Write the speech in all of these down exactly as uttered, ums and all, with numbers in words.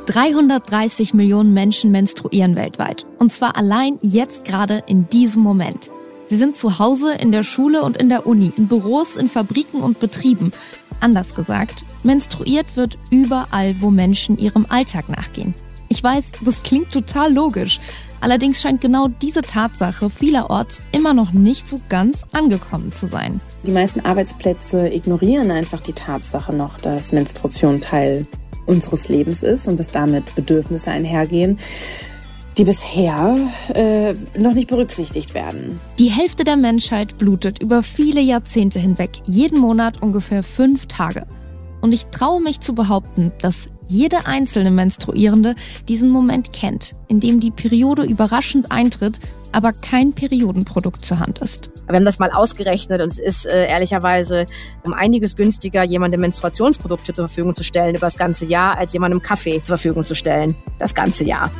dreihundertdreißig Millionen Menschen menstruieren weltweit. Und zwar allein jetzt gerade in diesem Moment. Sie sind zu Hause, in der Schule und in der Uni, in Büros, in Fabriken und Betrieben. Anders gesagt, menstruiert wird überall, wo Menschen ihrem Alltag nachgehen. Ich weiß, das klingt total logisch. Allerdings scheint genau diese Tatsache vielerorts immer noch nicht so ganz angekommen zu sein. Die meisten Arbeitsplätze ignorieren einfach die Tatsache noch, dass Menstruation Teil unseres Lebens ist und dass damit Bedürfnisse einhergehen, die bisher äh, noch nicht berücksichtigt werden. Die Hälfte der Menschheit blutet über viele Jahrzehnte hinweg, jeden Monat ungefähr fünf Tage. Und ich traue mich zu behaupten, dass jede einzelne Menstruierende diesen Moment kennt, in dem die Periode überraschend eintritt, aber kein Periodenprodukt zur Hand ist. Wir haben das mal ausgerechnet und es ist äh, ehrlicherweise um einiges günstiger, jemandem Menstruationsprodukte zur Verfügung zu stellen über das ganze Jahr, als jemandem Kaffee zur Verfügung zu stellen, das ganze Jahr.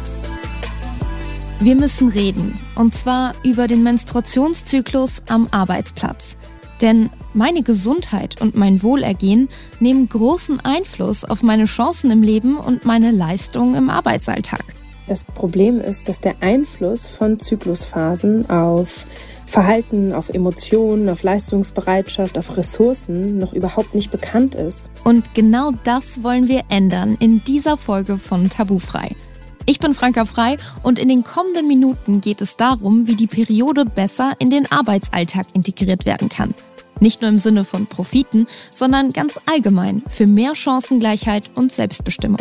Wir müssen reden, und zwar über den Menstruationszyklus am Arbeitsplatz. Denn meine Gesundheit und mein Wohlergehen nehmen großen Einfluss auf meine Chancen im Leben und meine Leistungen im Arbeitsalltag. Das Problem ist, dass der Einfluss von Zyklusphasen auf Verhalten, auf Emotionen, auf Leistungsbereitschaft, auf Ressourcen noch überhaupt nicht bekannt ist. Und genau das wollen wir ändern in dieser Folge von Tabufrei. Ich bin Franka Frei und in den kommenden Minuten geht es darum, wie die Periode besser in den Arbeitsalltag integriert werden kann. Nicht nur im Sinne von Profiten, sondern ganz allgemein für mehr Chancengleichheit und Selbstbestimmung.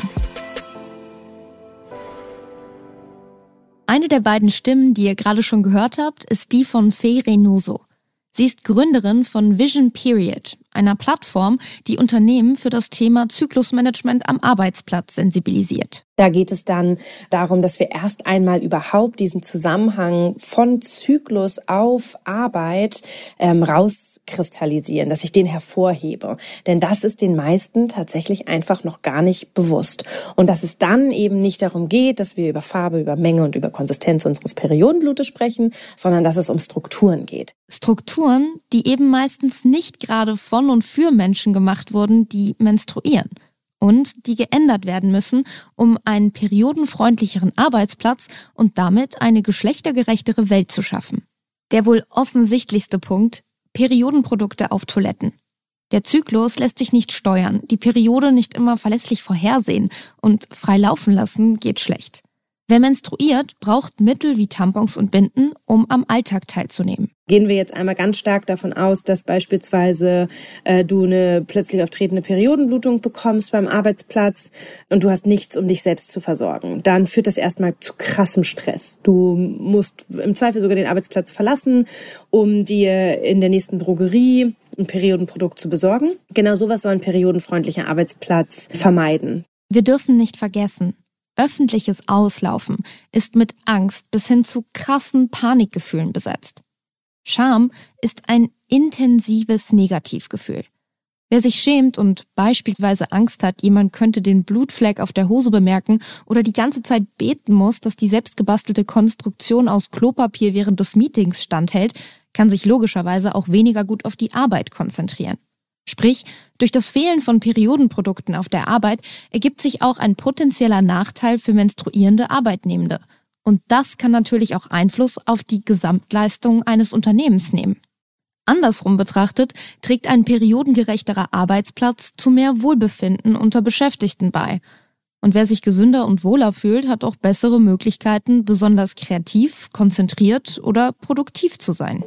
Eine der beiden Stimmen, die ihr gerade schon gehört habt, ist die von Fee Reynoso. Sie ist Gründerin von Vision Period, einer Plattform, die Unternehmen für das Thema Zyklusmanagement am Arbeitsplatz sensibilisiert. Da geht es dann darum, dass wir erst einmal überhaupt diesen Zusammenhang von Zyklus auf Arbeit ähm, rauskristallisieren, dass ich den hervorhebe. Denn das ist den meisten tatsächlich einfach noch gar nicht bewusst. Und dass es dann eben nicht darum geht, dass wir über Farbe, über Menge und über Konsistenz unseres Periodenblutes sprechen, sondern dass es um Strukturen geht. Strukturen, die eben meistens nicht gerade von und für Menschen gemacht wurden, die menstruieren. Und die geändert werden müssen, um einen periodenfreundlicheren Arbeitsplatz und damit eine geschlechtergerechtere Welt zu schaffen. Der wohl offensichtlichste Punkt: Periodenprodukte auf Toiletten. Der Zyklus lässt sich nicht steuern, die Periode nicht immer verlässlich vorhersehen und frei laufen lassen geht schlecht. Wer menstruiert, braucht Mittel wie Tampons und Binden, um am Alltag teilzunehmen. Gehen wir jetzt einmal ganz stark davon aus, dass beispielsweise äh, du eine plötzlich auftretende Periodenblutung bekommst beim Arbeitsplatz und du hast nichts, um dich selbst zu versorgen. Dann führt das erstmal zu krassem Stress. Du musst im Zweifel sogar den Arbeitsplatz verlassen, um dir in der nächsten Drogerie ein Periodenprodukt zu besorgen. Genau sowas soll ein periodenfreundlicher Arbeitsplatz vermeiden. Wir dürfen nicht vergessen: Öffentliches Auslaufen ist mit Angst bis hin zu krassen Panikgefühlen besetzt. Scham ist ein intensives Negativgefühl. Wer sich schämt und beispielsweise Angst hat, jemand könnte den Blutfleck auf der Hose bemerken oder die ganze Zeit beten muss, dass die selbstgebastelte Konstruktion aus Klopapier während des Meetings standhält, kann sich logischerweise auch weniger gut auf die Arbeit konzentrieren. Sprich, durch das Fehlen von Periodenprodukten auf der Arbeit ergibt sich auch ein potenzieller Nachteil für menstruierende Arbeitnehmende. Und das kann natürlich auch Einfluss auf die Gesamtleistung eines Unternehmens nehmen. Andersrum betrachtet trägt ein periodengerechterer Arbeitsplatz zu mehr Wohlbefinden unter Beschäftigten bei. Und wer sich gesünder und wohler fühlt, hat auch bessere Möglichkeiten, besonders kreativ, konzentriert oder produktiv zu sein.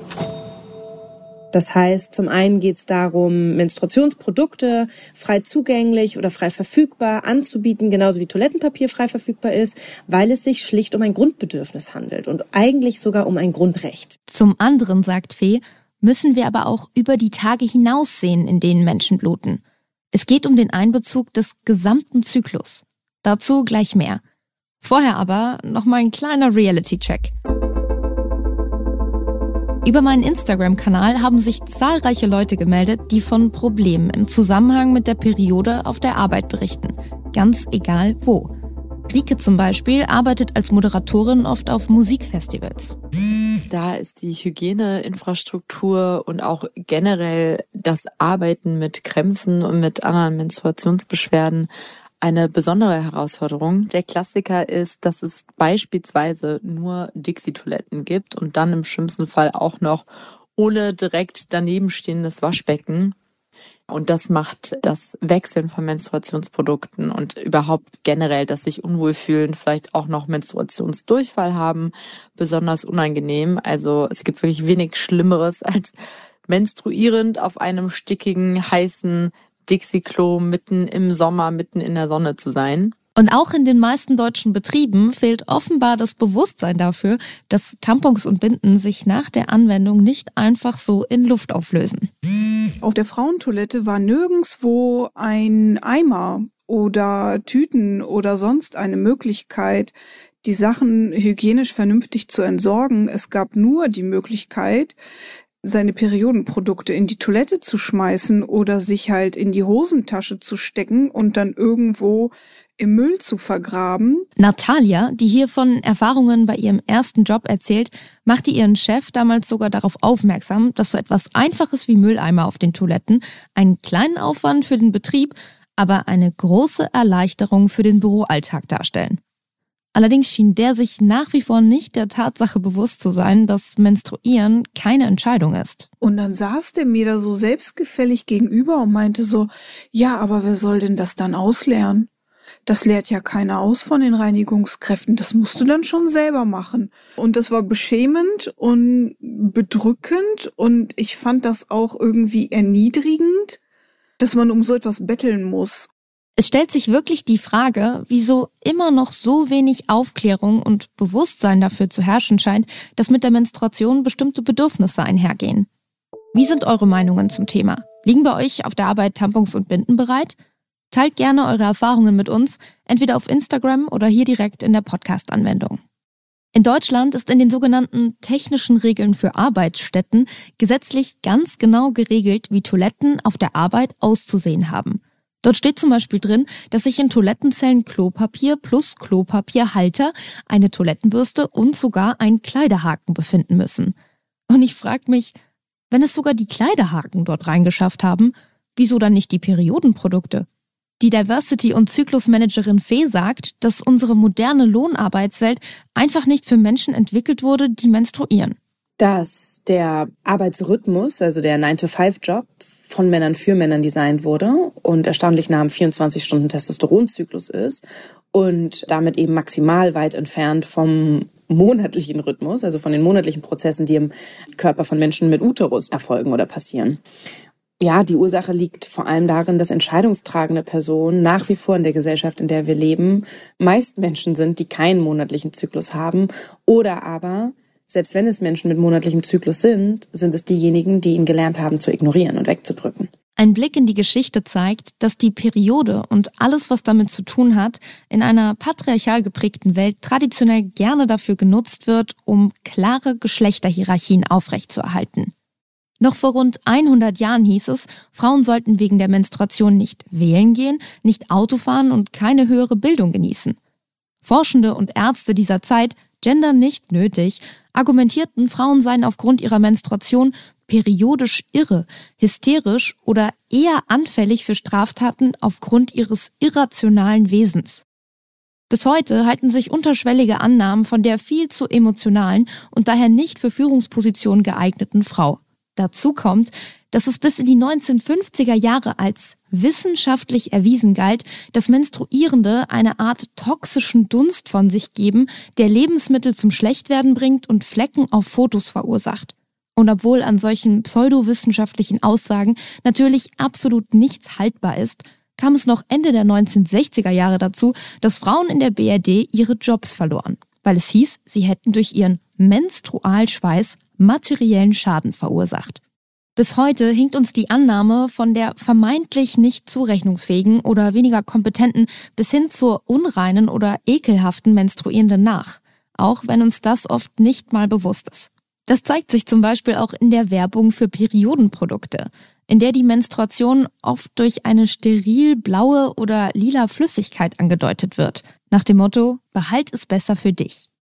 Das heißt, zum einen geht es darum, Menstruationsprodukte frei zugänglich oder frei verfügbar anzubieten, genauso wie Toilettenpapier frei verfügbar ist, weil es sich schlicht um ein Grundbedürfnis handelt und eigentlich sogar um ein Grundrecht. Zum anderen, sagt Fee, müssen wir aber auch über die Tage hinaussehen, in denen Menschen bluten. Es geht um den Einbezug des gesamten Zyklus. Dazu gleich mehr. Vorher aber nochmal ein kleiner Reality-Check. Über meinen Instagram-Kanal haben sich zahlreiche Leute gemeldet, die von Problemen im Zusammenhang mit der Periode auf der Arbeit berichten. Ganz egal wo. Rike zum Beispiel arbeitet als Moderatorin oft auf Musikfestivals. Da ist die Hygieneinfrastruktur und auch generell das Arbeiten mit Krämpfen und mit anderen Menstruationsbeschwerden eine besondere Herausforderung. Der Klassiker ist, dass es beispielsweise nur Dixie-Toiletten gibt und dann im schlimmsten Fall auch noch ohne direkt daneben stehendes Waschbecken. Und das macht das Wechseln von Menstruationsprodukten und überhaupt generell das sich unwohl fühlen, vielleicht auch noch Menstruationsdurchfall haben, besonders unangenehm. Also es gibt wirklich wenig Schlimmeres, als menstruierend auf einem stickigen, heißen Dixie-Klo mitten im Sommer, mitten in der Sonne zu sein. Und auch in den meisten deutschen Betrieben fehlt offenbar das Bewusstsein dafür, dass Tampons und Binden sich nach der Anwendung nicht einfach so in Luft auflösen. Auf der Frauentoilette war nirgendwo ein Eimer oder Tüten oder sonst eine Möglichkeit, die Sachen hygienisch vernünftig zu entsorgen. Es gab nur die Möglichkeit, seine Periodenprodukte in die Toilette zu schmeißen oder sich halt in die Hosentasche zu stecken und dann irgendwo im Müll zu vergraben. Natalia, die hier von Erfahrungen bei ihrem ersten Job erzählt, machte ihren Chef damals sogar darauf aufmerksam, dass so etwas Einfaches wie Mülleimer auf den Toiletten einen kleinen Aufwand für den Betrieb, aber eine große Erleichterung für den Büroalltag darstellen. Allerdings schien der sich nach wie vor nicht der Tatsache bewusst zu sein, dass Menstruieren keine Entscheidung ist. Und dann saß der mir da so selbstgefällig gegenüber und meinte so, ja, aber wer soll denn das dann ausleeren? Das leert ja keiner aus von den Reinigungskräften, das musst du dann schon selber machen. Und das war beschämend und bedrückend und ich fand das auch irgendwie erniedrigend, dass man um so etwas betteln muss. Es stellt sich wirklich die Frage, wieso immer noch so wenig Aufklärung und Bewusstsein dafür zu herrschen scheint, dass mit der Menstruation bestimmte Bedürfnisse einhergehen. Wie sind eure Meinungen zum Thema? Liegen bei euch auf der Arbeit Tampons und Binden bereit? Teilt gerne eure Erfahrungen mit uns, entweder auf Instagram oder hier direkt in der Podcast-Anwendung. In Deutschland ist in den sogenannten technischen Regeln für Arbeitsstätten gesetzlich ganz genau geregelt, wie Toiletten auf der Arbeit auszusehen haben. Dort steht zum Beispiel drin, dass sich in Toilettenzellen Klopapier plus Klopapierhalter, eine Toilettenbürste und sogar ein Kleiderhaken befinden müssen. Und ich frage mich, wenn es sogar die Kleiderhaken dort reingeschafft haben, wieso dann nicht die Periodenprodukte? Die Diversity- und Zyklusmanagerin Fee sagt, dass unsere moderne Lohnarbeitswelt einfach nicht für Menschen entwickelt wurde, die menstruieren. Dass der Arbeitsrhythmus, also der nine to five Job, von Männern für Männern designt wurde und erstaunlich nah am vierundzwanzig Stunden Testosteronzyklus ist und damit eben maximal weit entfernt vom monatlichen Rhythmus, also von den monatlichen Prozessen, die im Körper von Menschen mit Uterus erfolgen oder passieren. Ja, die Ursache liegt vor allem darin, dass entscheidungstragende Personen nach wie vor in der Gesellschaft, in der wir leben, meist Menschen sind, die keinen monatlichen Zyklus haben oder aber, selbst wenn es Menschen mit monatlichem Zyklus sind, sind es diejenigen, die ihn gelernt haben zu ignorieren und wegzudrücken. Ein Blick in die Geschichte zeigt, dass die Periode und alles, was damit zu tun hat, in einer patriarchal geprägten Welt traditionell gerne dafür genutzt wird, um klare Geschlechterhierarchien aufrechtzuerhalten. Noch vor rund hundert Jahren hieß es, Frauen sollten wegen der Menstruation nicht wählen gehen, nicht Auto fahren und keine höhere Bildung genießen. Forschende und Ärzte dieser Zeit, Gender nicht nötig, argumentierten, Frauen seien aufgrund ihrer Menstruation periodisch irre, hysterisch oder eher anfällig für Straftaten aufgrund ihres irrationalen Wesens. Bis heute halten sich unterschwellige Annahmen von der viel zu emotionalen und daher nicht für Führungspositionen geeigneten Frau. Dazu kommt, dass es bis in die neunzehnhundertfünfziger Jahre als wissenschaftlich erwiesen galt, dass Menstruierende eine Art toxischen Dunst von sich geben, der Lebensmittel zum Schlechtwerden bringt und Flecken auf Fotos verursacht. Und obwohl an solchen pseudowissenschaftlichen Aussagen natürlich absolut nichts haltbar ist, kam es noch Ende der neunzehnhundertsechziger Jahre dazu, dass Frauen in der B R D ihre Jobs verloren, weil es hieß, sie hätten durch ihren Menstrualschweiß materiellen Schaden verursacht. Bis heute hinkt uns die Annahme von der vermeintlich nicht zurechnungsfähigen oder weniger kompetenten bis hin zur unreinen oder ekelhaften Menstruierenden nach, auch wenn uns das oft nicht mal bewusst ist. Das zeigt sich zum Beispiel auch in der Werbung für Periodenprodukte, in der die Menstruation oft durch eine steril blaue oder lila Flüssigkeit angedeutet wird, nach dem Motto, behalt es besser für dich.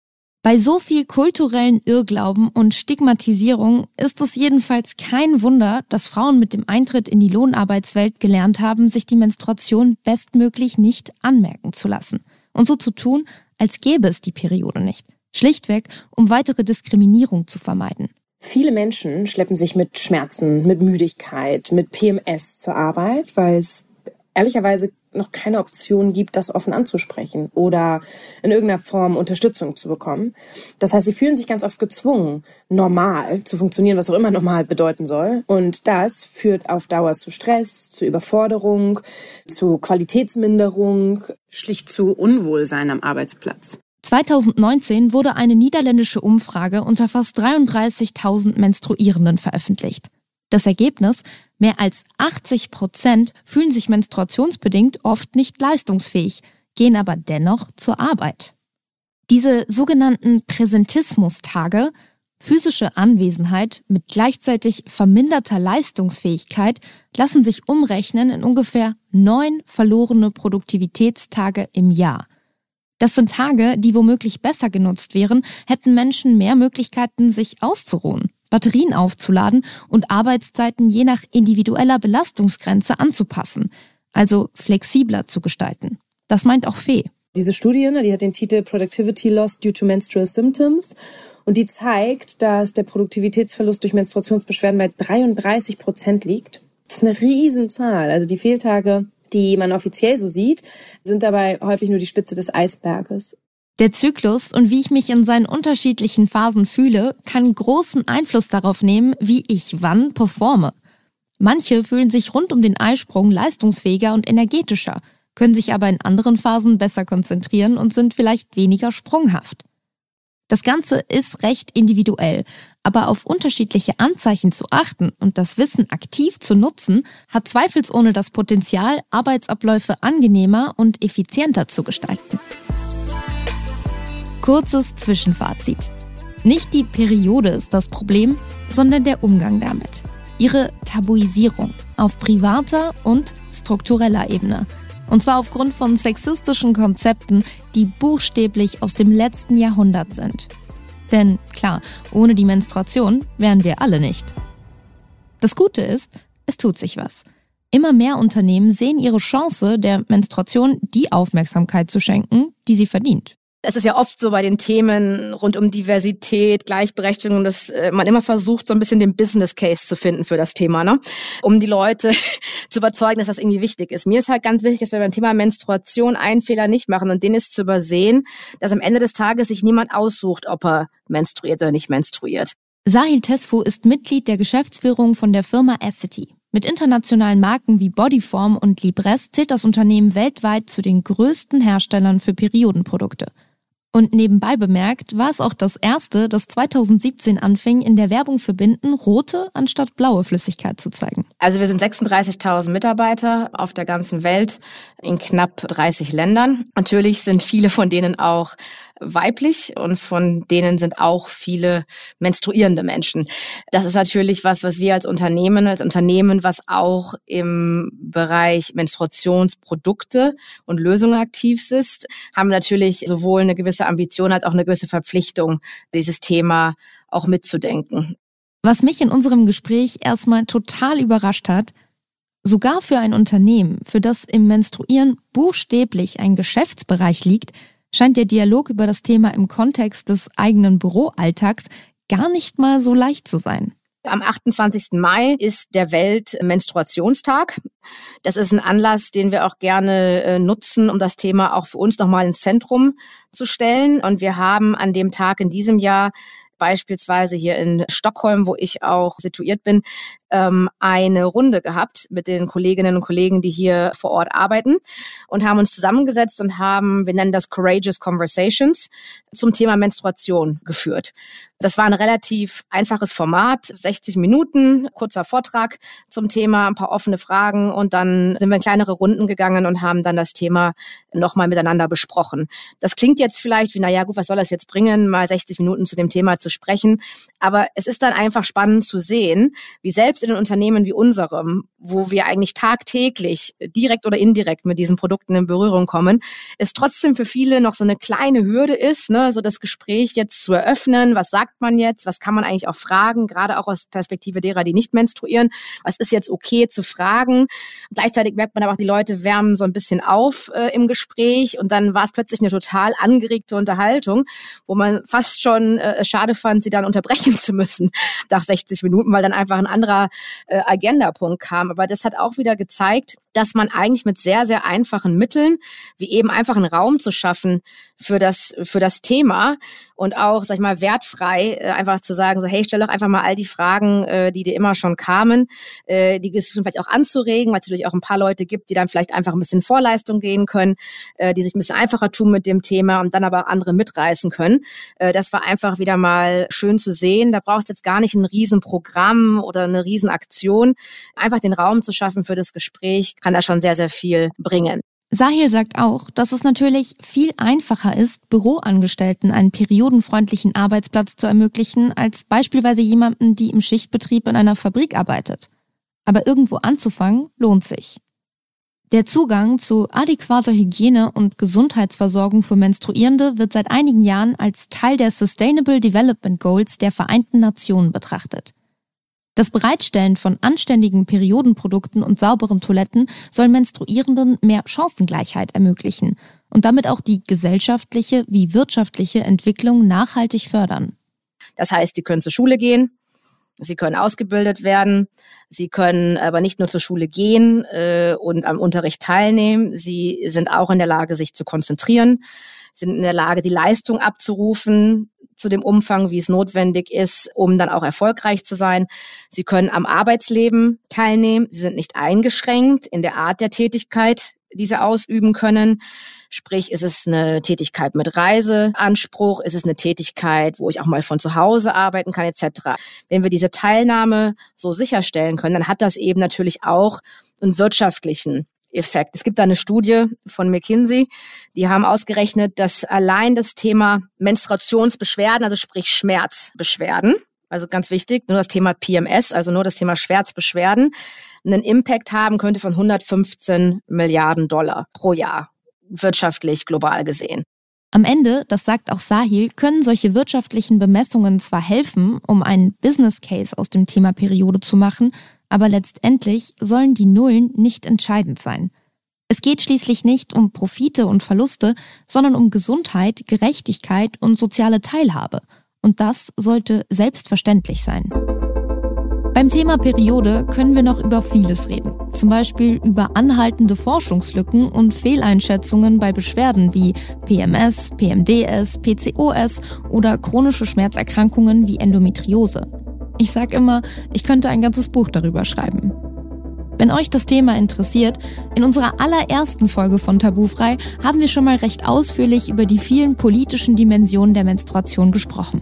Bei so viel kulturellen Irrglauben und Stigmatisierung ist es jedenfalls kein Wunder, dass Frauen mit dem Eintritt in die Lohnarbeitswelt gelernt haben, sich die Menstruation bestmöglich nicht anmerken zu lassen und so zu tun, als gäbe es die Periode nicht. Schlichtweg, um weitere Diskriminierung zu vermeiden. Viele Menschen schleppen sich mit Schmerzen, mit Müdigkeit, mit P M S zur Arbeit, weil es ehrlicherweise noch keine Option gibt, das offen anzusprechen oder in irgendeiner Form Unterstützung zu bekommen. Das heißt, sie fühlen sich ganz oft gezwungen, normal zu funktionieren, was auch immer normal bedeuten soll. Und das führt auf Dauer zu Stress, zu Überforderung, zu Qualitätsminderung, schlicht zu Unwohlsein am Arbeitsplatz. zweitausendneunzehn wurde eine niederländische Umfrage unter fast dreiunddreißigtausend Menstruierenden veröffentlicht. Das Ergebnis: mehr als achtzig Prozent fühlen sich menstruationsbedingt oft nicht leistungsfähig, gehen aber dennoch zur Arbeit. Diese sogenannten Präsentismustage, physische Anwesenheit mit gleichzeitig verminderter Leistungsfähigkeit, lassen sich umrechnen in ungefähr neun verlorene Produktivitätstage im Jahr. Das sind Tage, die womöglich besser genutzt wären, hätten Menschen mehr Möglichkeiten, sich auszuruhen, Batterien aufzuladen und Arbeitszeiten je nach individueller Belastungsgrenze anzupassen, also flexibler zu gestalten. Das meint auch Fee. Diese Studie, die hat den Titel Productivity Loss Due to Menstrual Symptoms und die zeigt, dass der Produktivitätsverlust durch Menstruationsbeschwerden bei dreiunddreißig Prozent liegt. Das ist eine Riesenzahl. Also die Fehltage, die man offiziell so sieht, sind dabei häufig nur die Spitze des Eisberges. Der Zyklus und wie ich mich in seinen unterschiedlichen Phasen fühle, kann großen Einfluss darauf nehmen, wie ich wann performe. Manche fühlen sich rund um den Eisprung leistungsfähiger und energetischer, können sich aber in anderen Phasen besser konzentrieren und sind vielleicht weniger sprunghaft. Das Ganze ist recht individuell, aber auf unterschiedliche Anzeichen zu achten und das Wissen aktiv zu nutzen, hat zweifelsohne das Potenzial, Arbeitsabläufe angenehmer und effizienter zu gestalten. Kurzes Zwischenfazit. Nicht die Periode ist das Problem, sondern der Umgang damit. Ihre Tabuisierung auf privater und struktureller Ebene. Und zwar aufgrund von sexistischen Konzepten, die buchstäblich aus dem letzten Jahrhundert sind. Denn klar, ohne die Menstruation wären wir alle nicht. Das Gute ist, es tut sich was. Immer mehr Unternehmen sehen ihre Chance, der Menstruation die Aufmerksamkeit zu schenken, die sie verdient. Es ist ja oft so bei den Themen rund um Diversität, Gleichberechtigung, dass äh, man immer versucht, so ein bisschen den Business Case zu finden für das Thema, ne? Um die Leute zu überzeugen, dass das irgendwie wichtig ist. Mir ist halt ganz wichtig, dass wir beim Thema Menstruation einen Fehler nicht machen und den ist zu übersehen, dass am Ende des Tages sich niemand aussucht, ob er menstruiert oder nicht menstruiert. Sahil Tesfu ist Mitglied der Geschäftsführung von der Firma Essity. Mit internationalen Marken wie Bodyform und Libresse zählt das Unternehmen weltweit zu den größten Herstellern für Periodenprodukte. Und nebenbei bemerkt war es auch das erste, das zweitausendsiebzehn anfing, in der Werbung für Binden rote anstatt blaue Flüssigkeit zu zeigen. Also wir sind sechsunddreißigtausend Mitarbeiter auf der ganzen Welt in knapp dreißig Ländern. Natürlich sind viele von denen auch weiblich und von denen sind auch viele menstruierende Menschen. Das ist natürlich was, was wir als Unternehmen, als Unternehmen, was auch im Bereich Menstruationsprodukte und Lösungen aktiv ist, haben natürlich sowohl eine gewisse Ambition als auch eine gewisse Verpflichtung, dieses Thema auch mitzudenken. Was mich in unserem Gespräch erstmal total überrascht hat, sogar für ein Unternehmen, für das im Menstruieren buchstäblich ein Geschäftsbereich liegt, scheint der Dialog über das Thema im Kontext des eigenen Büroalltags gar nicht mal so leicht zu sein. Am achtundzwanzigsten Mai ist der Weltmenstruationstag. Das ist ein Anlass, den wir auch gerne äh, nutzen, um das Thema auch für uns nochmal ins Zentrum zu stellen. Und wir haben an dem Tag in diesem Jahr beispielsweise hier in Stockholm, wo ich auch situiert bin, eine Runde gehabt mit den Kolleginnen und Kollegen, die hier vor Ort arbeiten und haben uns zusammengesetzt und haben, wir nennen das Courageous Conversations, zum Thema Menstruation geführt. Das war ein relativ einfaches Format, sechzig Minuten, kurzer Vortrag zum Thema, ein paar offene Fragen und dann sind wir in kleinere Runden gegangen und haben dann das Thema nochmal miteinander besprochen. Das klingt jetzt vielleicht wie, naja gut, was soll das jetzt bringen, mal sechzig Minuten zu dem Thema zu sprechen, aber es ist dann einfach spannend zu sehen, wie selbst selbst in den Unternehmen wie unserem, wo wir eigentlich tagtäglich direkt oder indirekt mit diesen Produkten in Berührung kommen, es trotzdem für viele noch so eine kleine Hürde ist, ne, so das Gespräch jetzt zu eröffnen. Was sagt man jetzt? Was kann man eigentlich auch fragen? Gerade auch aus Perspektive derer, die nicht menstruieren. Was ist jetzt okay zu fragen? Gleichzeitig merkt man aber auch, die Leute wärmen so ein bisschen auf äh, im Gespräch und dann war es plötzlich eine total angeregte Unterhaltung, wo man fast schon äh, schade fand, sie dann unterbrechen zu müssen nach sechzig Minuten, weil dann einfach ein anderer äh, Agendapunkt kam. Aber das hat auch wieder gezeigt, dass man eigentlich mit sehr, sehr einfachen Mitteln, wie eben einfach einen Raum zu schaffen für das, für das Thema und auch, sag ich mal, wertfrei äh, einfach zu sagen, so, hey, stell doch einfach mal all die Fragen, äh, die dir immer schon kamen, äh, die Diskussion vielleicht auch anzuregen, weil es natürlich auch ein paar Leute gibt, die dann vielleicht einfach ein bisschen in Vorleistung gehen können, äh, die sich ein bisschen einfacher tun mit dem Thema und dann aber andere mitreißen können. Äh, das war einfach wieder mal schön zu sehen. Da braucht es jetzt gar nicht ein Riesenprogramm oder eine Riesenaktion. Einfach den Raum zu schaffen für das Gespräch kann da schon sehr, sehr viel bringen. Sahil sagt auch, dass es natürlich viel einfacher ist, Büroangestellten einen periodenfreundlichen Arbeitsplatz zu ermöglichen, als beispielsweise jemanden, die im Schichtbetrieb in einer Fabrik arbeitet. Aber irgendwo anzufangen, lohnt sich. Der Zugang zu adäquater Hygiene und Gesundheitsversorgung für Menstruierende wird seit einigen Jahren als Teil der Sustainable Development Goals der Vereinten Nationen betrachtet. Das Bereitstellen von anständigen Periodenprodukten und sauberen Toiletten soll Menstruierenden mehr Chancengleichheit ermöglichen und damit auch die gesellschaftliche wie wirtschaftliche Entwicklung nachhaltig fördern. Das heißt, sie können zur Schule gehen, sie können ausgebildet werden, sie können aber nicht nur zur Schule gehen äh, und am Unterricht teilnehmen, sie sind auch in der Lage, sich zu konzentrieren, sind in der Lage, die Leistung abzurufen, zu dem Umfang, wie es notwendig ist, um dann auch erfolgreich zu sein. Sie können am Arbeitsleben teilnehmen. Sie sind nicht eingeschränkt in der Art der Tätigkeit, die sie ausüben können. Sprich, ist es eine Tätigkeit mit Reiseanspruch? Ist es eine Tätigkeit, wo ich auch mal von zu Hause arbeiten kann, et cetera. Wenn wir diese Teilnahme so sicherstellen können, dann hat das eben natürlich auch einen wirtschaftlichen Effekt. Es gibt da eine Studie von McKinsey, die haben ausgerechnet, dass allein das Thema Menstruationsbeschwerden, also sprich Schmerzbeschwerden, also ganz wichtig, nur das Thema P M S, also nur das Thema Schmerzbeschwerden, einen Impact haben könnte von hundertfünfzehn Milliarden Dollar pro Jahr, wirtschaftlich global gesehen. Am Ende, das sagt auch Sahil, können solche wirtschaftlichen Bemessungen zwar helfen, um einen Business Case aus dem Thema Periode zu machen, aber letztendlich sollen die Nullen nicht entscheidend sein. Es geht schließlich nicht um Profite und Verluste, sondern um Gesundheit, Gerechtigkeit und soziale Teilhabe. Und das sollte selbstverständlich sein. Beim Thema Periode können wir noch über vieles reden. Zum Beispiel über anhaltende Forschungslücken und Fehleinschätzungen bei Beschwerden wie P M S, P M D S, P C O S oder chronische Schmerzerkrankungen wie Endometriose. Ich sag immer, ich könnte ein ganzes Buch darüber schreiben. Wenn euch das Thema interessiert, in unserer allerersten Folge von Tabufrei haben wir schon mal recht ausführlich über die vielen politischen Dimensionen der Menstruation gesprochen.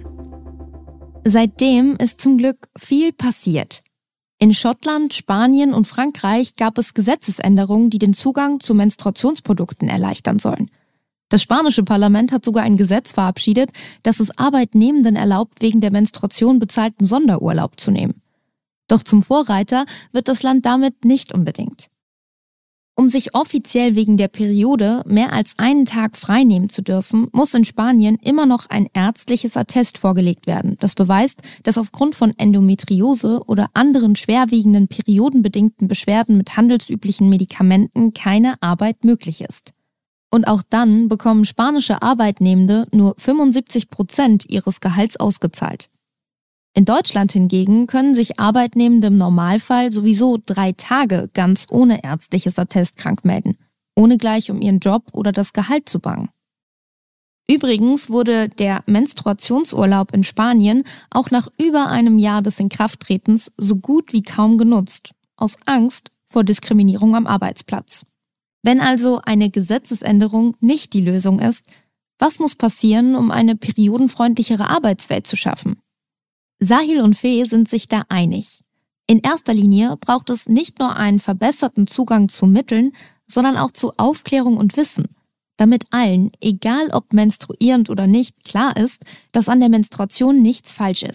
Seitdem ist zum Glück viel passiert. In Schottland, Spanien und Frankreich gab es Gesetzesänderungen, die den Zugang zu Menstruationsprodukten erleichtern sollen. Das spanische Parlament hat sogar ein Gesetz verabschiedet, das es Arbeitnehmenden erlaubt, wegen der Menstruation bezahlten Sonderurlaub zu nehmen. Doch zum Vorreiter wird das Land damit nicht unbedingt. Um sich offiziell wegen der Periode mehr als einen Tag freinehmen zu dürfen, muss in Spanien immer noch ein ärztliches Attest vorgelegt werden, das beweist, dass aufgrund von Endometriose oder anderen schwerwiegenden periodenbedingten Beschwerden mit handelsüblichen Medikamenten keine Arbeit möglich ist. Und auch dann bekommen spanische Arbeitnehmende nur fünfundsiebzig Prozent ihres Gehalts ausgezahlt. In Deutschland hingegen können sich Arbeitnehmende im Normalfall sowieso drei Tage ganz ohne ärztliches Attest krank melden, ohne gleich um ihren Job oder das Gehalt zu bangen. Übrigens wurde der Menstruationsurlaub in Spanien auch nach über einem Jahr des Inkrafttretens so gut wie kaum genutzt, aus Angst vor Diskriminierung am Arbeitsplatz. Wenn also eine Gesetzesänderung nicht die Lösung ist, was muss passieren, um eine periodenfreundlichere Arbeitswelt zu schaffen? Sahil und Fee sind sich da einig. In erster Linie braucht es nicht nur einen verbesserten Zugang zu Mitteln, sondern auch zu Aufklärung und Wissen, damit allen, egal ob menstruierend oder nicht, klar ist, dass an der Menstruation nichts falsch ist.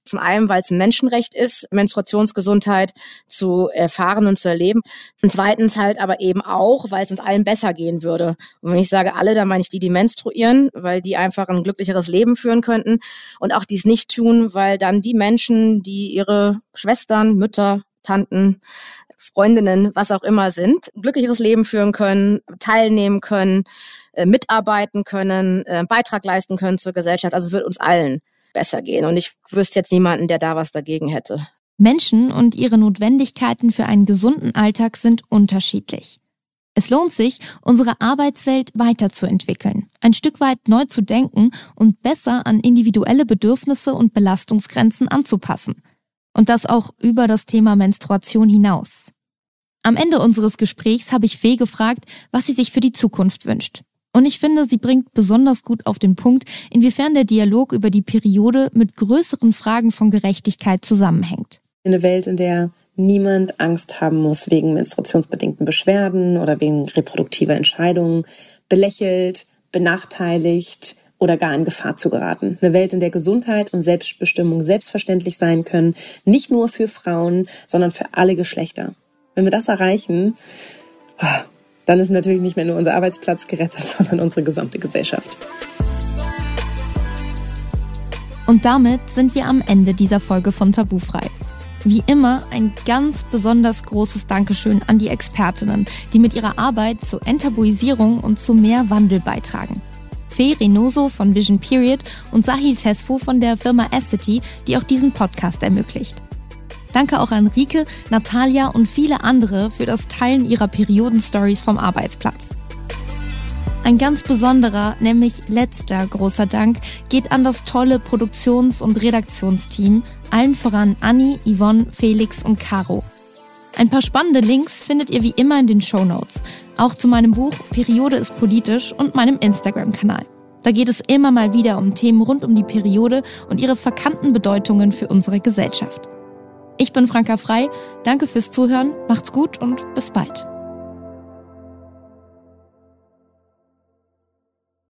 Zum einen, weil es ein Menschenrecht ist, Menstruationsgesundheit zu erfahren und zu erleben. Und zweitens halt aber eben auch, weil es uns allen besser gehen würde. Und wenn ich sage alle, dann meine ich die, die menstruieren, weil die einfach ein glücklicheres Leben führen könnten. Und auch die es nicht tun, weil dann die Menschen, die ihre Schwestern, Mütter, Tanten, Freundinnen, was auch immer sind, ein glücklicheres Leben führen können, teilnehmen können, äh, mitarbeiten können, äh, Beitrag leisten können zur Gesellschaft. Also es wird uns allen besser gehen. Und ich wüsste jetzt niemanden, der da was dagegen hätte. Menschen und ihre Notwendigkeiten für einen gesunden Alltag sind unterschiedlich. Es lohnt sich, unsere Arbeitswelt weiterzuentwickeln, ein Stück weit neu zu denken und besser an individuelle Bedürfnisse und Belastungsgrenzen anzupassen. Und das auch über das Thema Menstruation hinaus. Am Ende unseres Gesprächs habe ich Fee gefragt, was sie sich für die Zukunft wünscht. Und ich finde, sie bringt besonders gut auf den Punkt, inwiefern der Dialog über die Periode mit größeren Fragen von Gerechtigkeit zusammenhängt. Eine Welt, in der niemand Angst haben muss wegen menstruationsbedingten Beschwerden oder wegen reproduktiver Entscheidungen, belächelt, benachteiligt oder gar in Gefahr zu geraten. Eine Welt, in der Gesundheit und Selbstbestimmung selbstverständlich sein können, nicht nur für Frauen, sondern für alle Geschlechter. Wenn wir das erreichen, dann ist natürlich nicht mehr nur unser Arbeitsplatz gerettet, sondern unsere gesamte Gesellschaft. Und damit sind wir am Ende dieser Folge von Tabufrei. Wie immer ein ganz besonders großes Dankeschön an die Expertinnen, die mit ihrer Arbeit zur Enttabuisierung und zu mehr Wandel beitragen. Fee Reynoso von Vision Period und Sahil Tesfo von der Firma Essity, die auch diesen Podcast ermöglicht. Danke auch an Rike, Natalia und viele andere für das Teilen ihrer Periodenstories vom Arbeitsplatz. Ein ganz besonderer, nämlich letzter großer Dank geht an das tolle Produktions- und Redaktionsteam, allen voran Anni, Yvonne, Felix und Caro. Ein paar spannende Links findet ihr wie immer in den Shownotes, auch zu meinem Buch Periode ist politisch und meinem Instagram-Kanal. Da geht es immer mal wieder um Themen rund um die Periode und ihre verkannten Bedeutungen für unsere Gesellschaft. Ich bin Franka Frei, danke fürs Zuhören, macht's gut und bis bald.